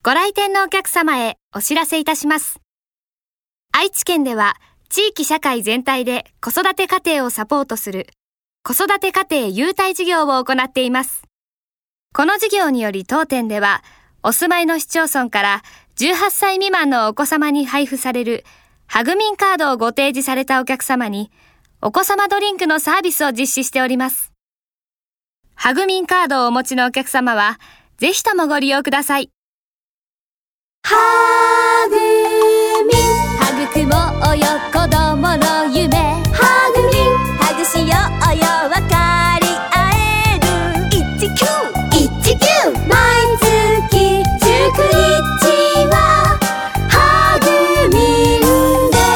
ご来店のお客様へお知らせいたします。愛知県では地域社会全体で子育て家庭をサポートする子育て家庭優待事業を行っています。この事業により当店ではお住まいの市町村から18歳未満のお子様に配布されるハグミンカードをご提示されたお客様にお子様ドリンクのサービスを実施しております。ハグミンカードをお持ちのお客様はぜひともご利用ください。 ハグミン育もうよ子供の夢ハグミンハグしようよ分かり合える19毎月19日はハグミンで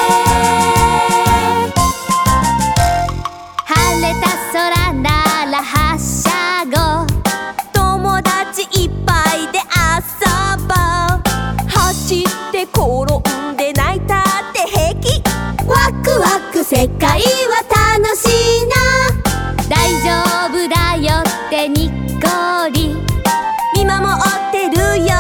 晴れた空ならはしゃご友達いっぱいで遊ぼう走って転んで泣いたって平気ワクワク世界は楽しいな大丈夫だよってにっこり見守ってるよ